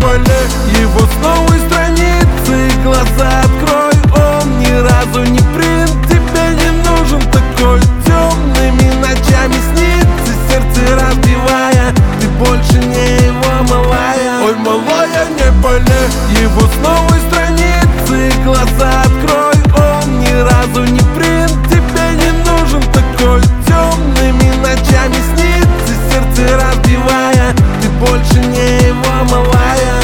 поле его с новой страницы. Глаза открой, он ни разу не принт. Тебе не нужен такой, темными ночами снится, сердце разбивая. Ты больше не его малая. Ой, малая, не поле его с новой страницы. Глаза открой, он ни разу не принт. Тебе не нужен такой, темными ночами снится, сердце разбивая. Ты больше не его малая.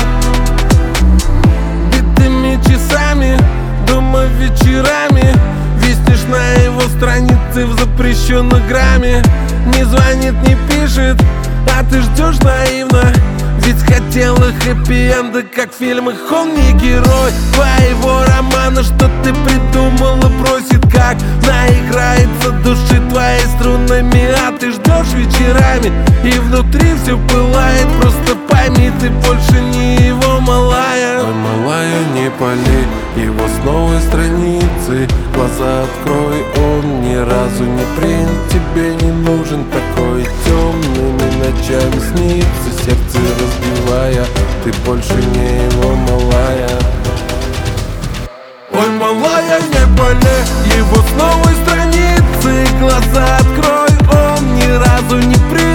Битыми часами, дома вечерами, виснешь на его странице в запрещенном грамме. Не звонит, не пишет, а ты ждешь наивно. Ведь хотела хэппи-энда, как в фильмах. Он не герой твоего романа. Что ты придумала, просит, как наиграется души твоей струнами. А ты ждешь вечерами, и внутри все пылает. Просто пойми, ты больше не его малая. Ой, малая, не пали его с новой страницы. Глаза открой, он ни разу не принт. Тебе не нужен такой, темными ночами снится, сердце разбивая. Ты больше не его малая. Ой, малая, не пали его с новой страницы. Глаза открой, он ни разу не принт.